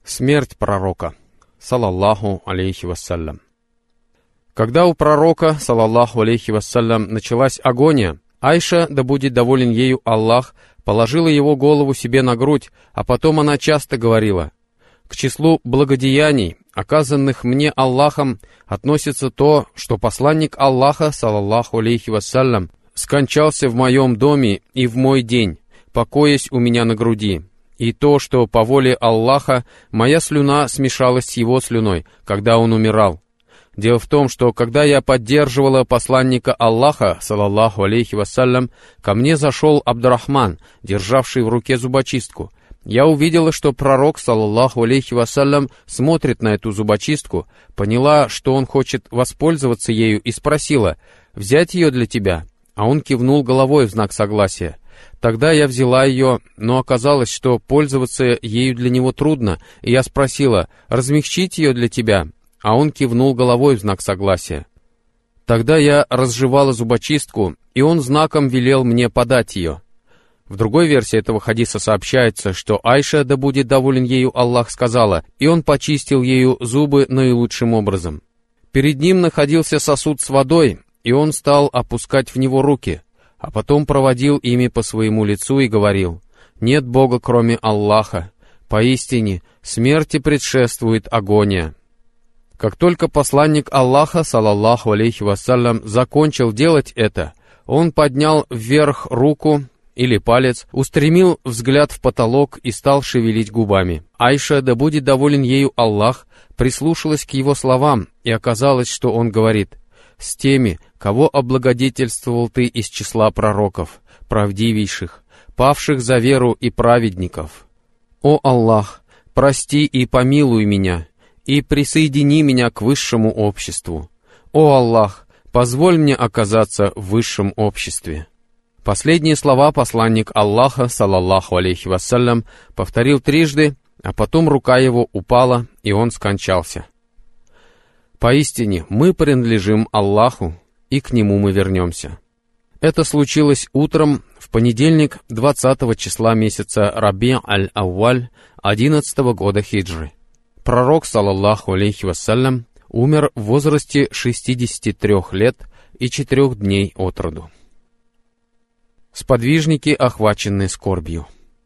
Смерть пророка, салаллаху алейхи вассалям. Когда у пророка, салаллаху алейхи вассалям, началась агония, Айша, да будет доволен ею Аллах, положила его голову себе на грудь, а потом она часто говорила: «К числу благодеяний, оказанных мне Аллахом, относится то, что посланник Аллаха, салаллаху алейхи вассалям, скончался в моем доме и в мой день, покоясь у меня на груди, и то, что по воле Аллаха моя слюна смешалась с его слюной, когда он умирал. Дело в том, что когда я поддерживала посланника Аллаха, салаллаху алейхи вассалям, ко мне зашел Абдурахман, державший в руке зубочистку. Я увидела, что пророк, салаллаху алейхи вассалям, смотрит на эту зубочистку, поняла, что он хочет воспользоваться ею, и спросила: «Взять ее для тебя?» А он кивнул головой в знак согласия. Тогда я взяла ее, но оказалось, что пользоваться ею для него трудно, и я спросила: «Размягчить ее для тебя?» А он кивнул головой в знак согласия. Тогда я разжевала зубочистку, и он знаком велел мне подать ее. В другой версии этого хадиса сообщается, что Айша, да будет доволен ею Аллах, сказала, и он почистил ею зубы наилучшим образом. Перед ним находился сосуд с водой, и он стал опускать в него руки, а потом проводил ими по своему лицу и говорил: «Нет Бога, кроме Аллаха. Поистине, смерти предшествует агония». Как только посланник Аллаха, салаллаху алейхи вассалям, закончил делать это, он поднял вверх руку или палец, устремил взгляд в потолок и стал шевелить губами. Айша, да будет доволен ею Аллах, прислушалась к его словам, и оказалось, что он говорит: «С теми, кого облагодетельствовал ты из числа пророков, правдивейших, павших за веру и праведников. О Аллах, прости и помилуй меня, и присоедини меня к высшему обществу. О Аллах, позволь мне оказаться в высшем обществе». Последние слова посланник Аллаха, салаллаху алейхи вассалям, повторил трижды, а потом рука его упала, и он скончался. Поистине, мы принадлежим Аллаху, и к Нему мы вернемся. Это случилось утром в понедельник 20 числа месяца Раби'-аль-Ауаль 11 года хиджры. Пророк, салаллаху алейхи вассалям, умер в возрасте 63 лет и 4 дней от роду. Сподвижники, охваченные скорбью.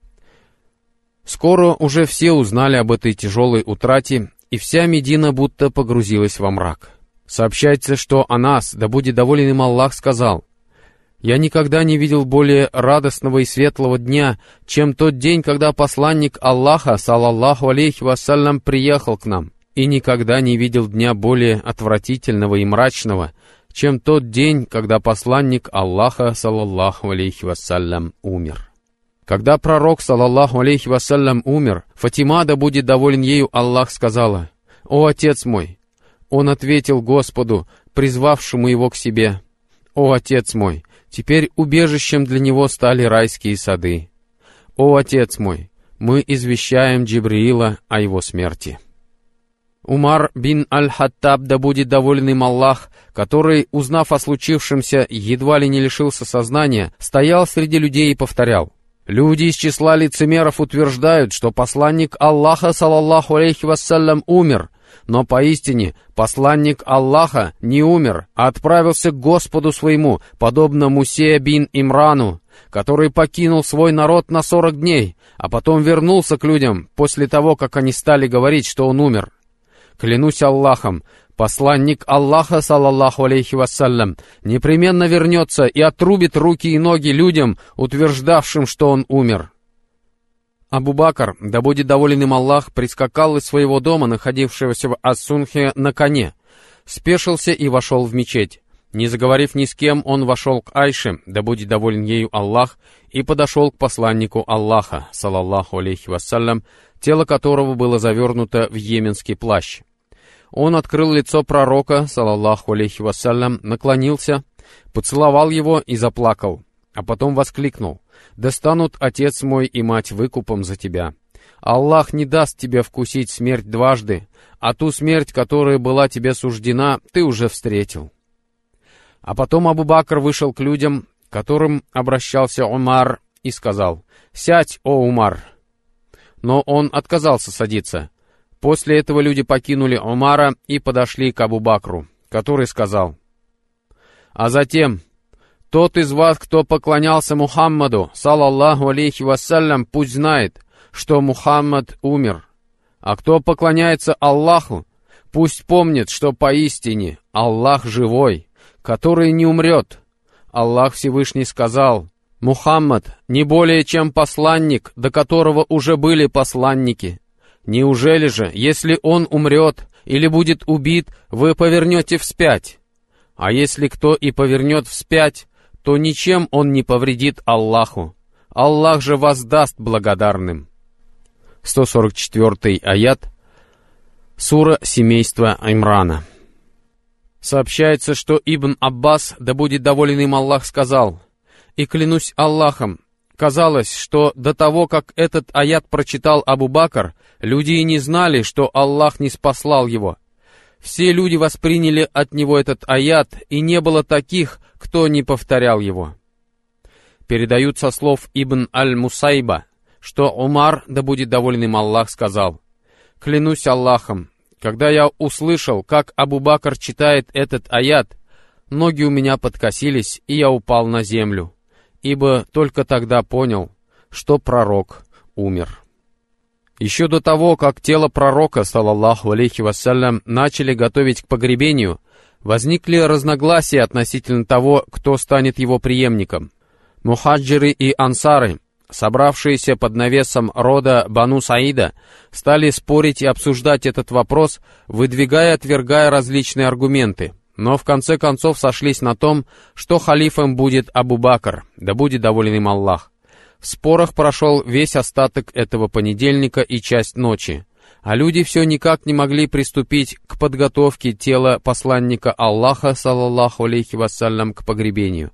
Скоро уже все узнали об этой тяжелой утрате, и вся Медина будто погрузилась во мрак. Сообщается, что Анас, да будет доволен им Аллах, сказал: «Я никогда не видел более радостного и светлого дня, чем тот день, когда посланник Аллаха, салаллаху алейхи вассалям, приехал к нам, и никогда не видел дня более отвратительного и мрачного, чем тот день, когда посланник Аллаха, салаллаху алейхи вассалям, умер». Когда пророк, салаллаху алейхи вассалям, умер, Фатима, да будет доволен ею Аллах, сказала: «О, отец мой!» Он ответил Господу, призвавшему его к себе: «О, отец мой! Теперь убежищем для него стали райские сады. О, отец мой! Мы извещаем Джибриила о его смерти». Умар бин аль-Хаттаб, да будет доволен им Аллах, который, узнав о случившемся, едва ли не лишился сознания, стоял среди людей и повторял: «Люди из числа лицемеров утверждают, что посланник Аллаха, салаллаху алейхи вассалям, умер, но поистине посланник Аллаха не умер, а отправился к Господу своему, подобно Мусе бин Имрану, который покинул свой народ на 40 дней, а потом вернулся к людям после того, как они стали говорить, что он умер. Клянусь Аллахом, посланник Аллаха, салаллаху алейхи вассалям, непременно вернется и отрубит руки и ноги людям, утверждавшим, что он умер». Абу Бакр, да будет доволен им Аллах, прискакал из своего дома, находившегося в Ас-Сунхе, на коне, спешился и вошел в мечеть. Не заговорив ни с кем, он вошел к Айше, да будет доволен ею Аллах, и подошел к посланнику Аллаха, салаллаху алейхи вассалям, тело которого было завернуто в йеменский плащ. Он открыл лицо пророка, салаллаху алейхи вассалям, наклонился, поцеловал его и заплакал, а потом воскликнул: «Да станут отец мой и мать выкупом за тебя. Аллах не даст тебе вкусить смерть дважды, а ту смерть, которая была тебе суждена, ты уже встретил». А потом Абу Бакр вышел к людям, к которым обращался Умар, и сказал: «Сядь, о Умар!» Но он отказался садиться. После этого люди покинули Умара и подошли к Абу Бакру, который сказал: «А затем, тот из вас, кто поклонялся Мухаммаду, саллаллаху алейхи вассалям, пусть знает, что Мухаммад умер. А кто поклоняется Аллаху, пусть помнит, что поистине Аллах живой, который не умрет. Аллах Всевышний сказал: Мухаммад не более чем посланник, до которого уже были посланники. Неужели же, если он умрет или будет убит, вы повернете вспять? А если кто и повернет вспять, то ничем он не повредит Аллаху. Аллах же воздаст благодарным». 144 аят, сура семейства Имрана. Сообщается, что Ибн Аббас, да будет доволен им Аллах, сказал: «И клянусь Аллахом, казалось, что до того, как этот аят прочитал Абу Бакр, люди и не знали, что Аллах не спаслал его. Все люди восприняли от него этот аят, и не было таких, кто не повторял его». Передают со слов Ибн Аль-Мусайба, что Умар, да будет доволен им Аллах, сказал: «Клянусь Аллахом, когда я услышал, как Абу Бакр читает этот аят, ноги у меня подкосились, и я упал на землю, ибо только тогда понял, что пророк умер». Еще до того, как тело пророка, саллаллаху алейхи вассалям, начали готовить к погребению, возникли разногласия относительно того, кто станет его преемником. Мухаджиры и ансары, собравшиеся под навесом рода Бану Саида, стали спорить и обсуждать этот вопрос, выдвигая и отвергая различные аргументы, но в конце концов сошлись на том, что халифом будет Абу Бакр, да будет доволен им Аллах. В спорах прошел весь остаток этого понедельника и часть ночи, а люди все никак не могли приступить к подготовке тела посланника Аллаха, саллаллаху алейхи вассалям, к погребению.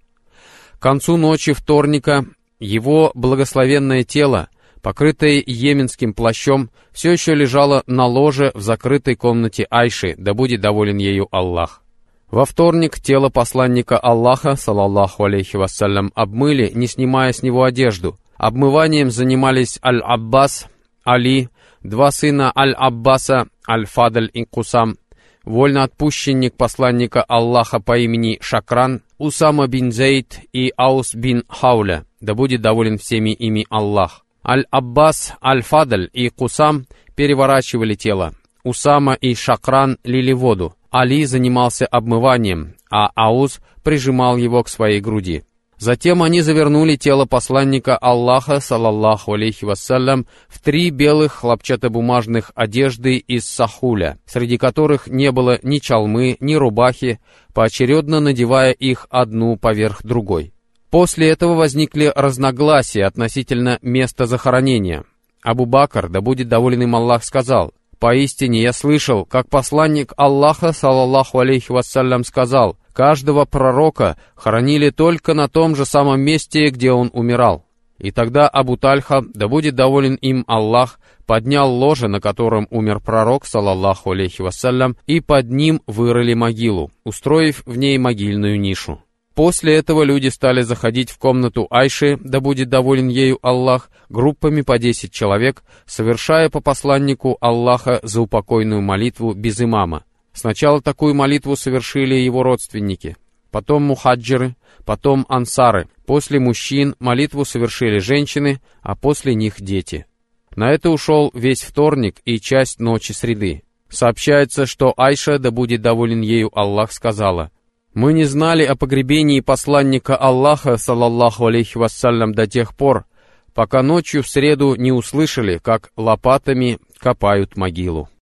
К концу ночи вторника его благословенное тело, покрытое йеменским плащом, все еще лежало на ложе в закрытой комнате Айши, да будет доволен ею Аллах. Во вторник тело посланника Аллаха, саллаллаху алейхи вассалям, обмыли, не снимая с него одежду. Обмыванием занимались Аль-Аббас, Али, два сына Аль-Аббаса, Аль-Фадль и Кусам, вольноотпущенник посланника Аллаха по имени Шакран, Усама бин Зейд и Аус бин Хауля, да будет доволен всеми ими Аллах. Аль-Аббас, Аль-Фадль и Кусам переворачивали тело. Усама и Шакран лили воду. Али занимался обмыванием, а Ауз прижимал его к своей груди. Затем они завернули тело посланника Аллаха, саллаллаху алейхи вассалям, в 3 белых хлопчатобумажных одежды из сахуля, среди которых не было ни чалмы, ни рубахи, поочередно надевая их одну поверх другой. После этого возникли разногласия относительно места захоронения. Абу Бакр, да будет доволен им Аллах, сказал: «Поистине я слышал, как посланник Аллаха, саллаллаху алейхи вассалям, сказал: каждого пророка хоронили только на том же самом месте, где он умирал». И тогда Абу Тальха, да будет доволен им Аллах, поднял ложе, на котором умер пророк, саллаллаху алейхи вассалям, и под ним вырыли могилу, устроив в ней могильную нишу. После этого люди стали заходить в комнату Айши, да будет доволен ею Аллах, группами по 10 человек, совершая по посланнику Аллаха заупокойную молитву без имама. Сначала такую молитву совершили его родственники, потом мухаджиры, потом ансары. После мужчин молитву совершили женщины, а после них дети. На это ушел весь вторник и часть ночи среды. Сообщается, что Айша, да будет доволен ею Аллах, сказала: «Мы не знали о погребении посланника Аллаха, саллаллаху алейхи вассалям, до тех пор, пока ночью в среду не услышали, как лопатами копают могилу».